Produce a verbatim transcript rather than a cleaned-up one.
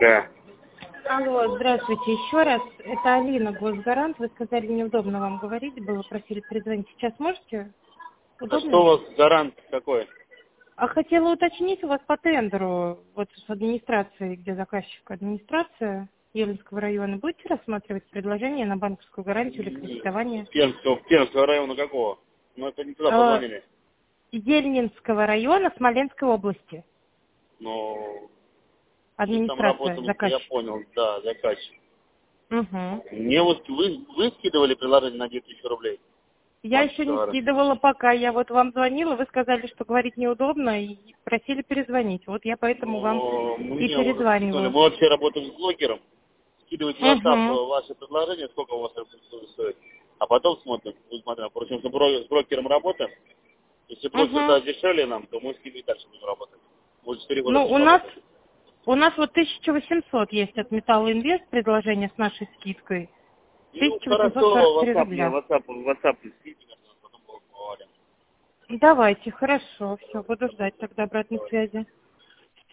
Да. Алло, здравствуйте еще раз. Это Алина, Госгарант. Вы сказали, неудобно вам говорить было, просили перезвонить. Сейчас можете? А Удобно? что у вас гарант какой? А хотела уточнить у вас по тендеру, вот с администрацией, где заказчик администрация Ельнинского района, будете рассматривать предложение на банковскую гарантию или кредитование? Пермского, Пермского района какого? Ну, это не туда Э, позвонили. Ельнинского района Смоленской области. Ну, и там Администрация, работал, я заказчик. понял, да, заказчик. Угу. Мне вот вы, вы скидывали приложение на две тысячи рублей? Я еще Банковская не гарантия. скидывала пока. Я вот вам звонила, вы сказали, что говорить неудобно, и просили перезвонить. Вот я поэтому вам Но и мне уже скинули. перезваниваю. Мы вообще работаем с блогером. Скидывайте в WhatsApp Угу. ваше предложение, сколько у вас это будет стоить. А потом смотрим, будем смотреть. Впрочем, с бро- с брокером работаем. Если брокер Угу. даст дешевле нам, то мы с ними дальше будем работать. Мы четыре года Ну, будем у нас, работать. у нас вот тысяча восемьсот есть от Металла Инвест предложение с нашей скидкой. Ну, тысяча восемьсот хорошо, сорок три WhatsApp, мне рубля. WhatsApp, WhatsApp скидите, потом поговорим. Давайте, хорошо, все, буду ждать тогда обратной Давай. связи.